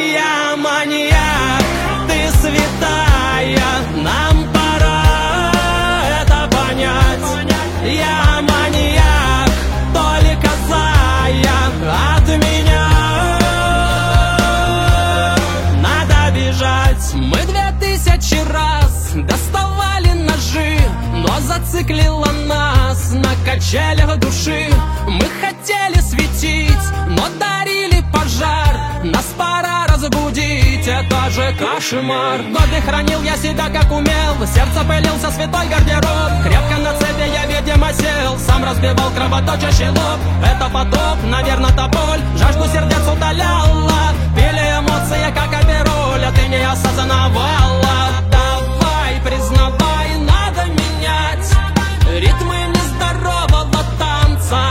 Я маньяк, ты святая, нам пора это понять. Я маньяк, только зая от меня надо бежать. Мы 2000 раз доставали ножи, но зациклила нас на качелях души. Мы хотели светить, но дарили пожар. Нас пора разбудить, это же кошмар. Годы хранил я себя как умел, в сердце пылился святой гардероб. Крепко на цепи я, видимо, сел, сам разбивал кровоточащий лоб. Это потоп, наверное, та боль, жажду сердец удаляла. Пили эмоции, как апероль, а ты не осознавала. Давай, признавай, надо менять ритмы нездорового танца.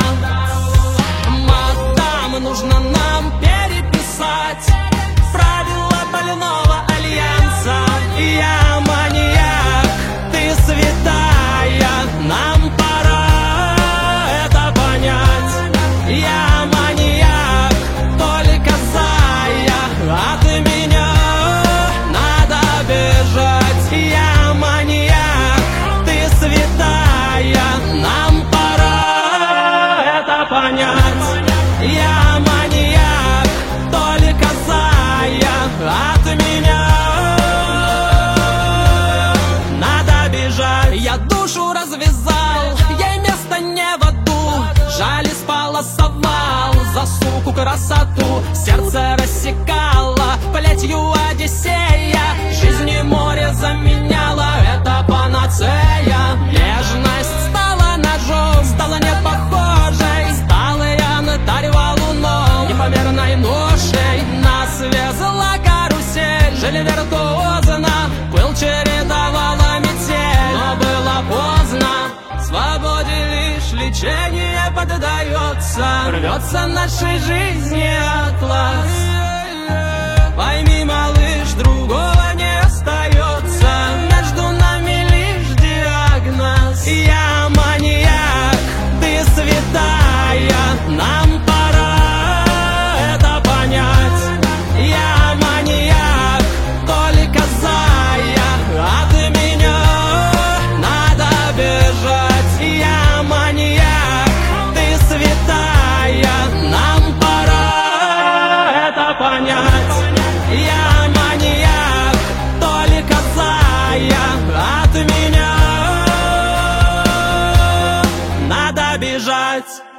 Мадам, нужно нам переписать правила больного альянса. Я маньяк, ты святая, нам пора это понять. Я маньяк, только зая от меня надо бежать. Я маньяк, ты святая, нам пора это понять. Я маньяк, только зая от меня надо бежать. Я душу развязал, ей место не в аду. Жаль, исполосовал за суку красоту. Сердце рассекало плетью Одиссея. Жизни море заменяла, это панацея. Нежность стала ножом, стала не похожей. Стала я на янтарь луном, непомерной ношей. Нас везла карусель, жили виртуозно. Пыл чередовала метель, но было поздно. Свободе лишь лечение поддается. Рвется нашей жизни атлас. Пойми, малыш, другого не остается. Между нами лишь диагноз. Я маньяк, ты святая, нам пора это понять. Я маньяк, только зая от меня надо бежать. Я маньяк, ты святая, нам пора это понять. Я маньяк, только зая от меня надо бежать.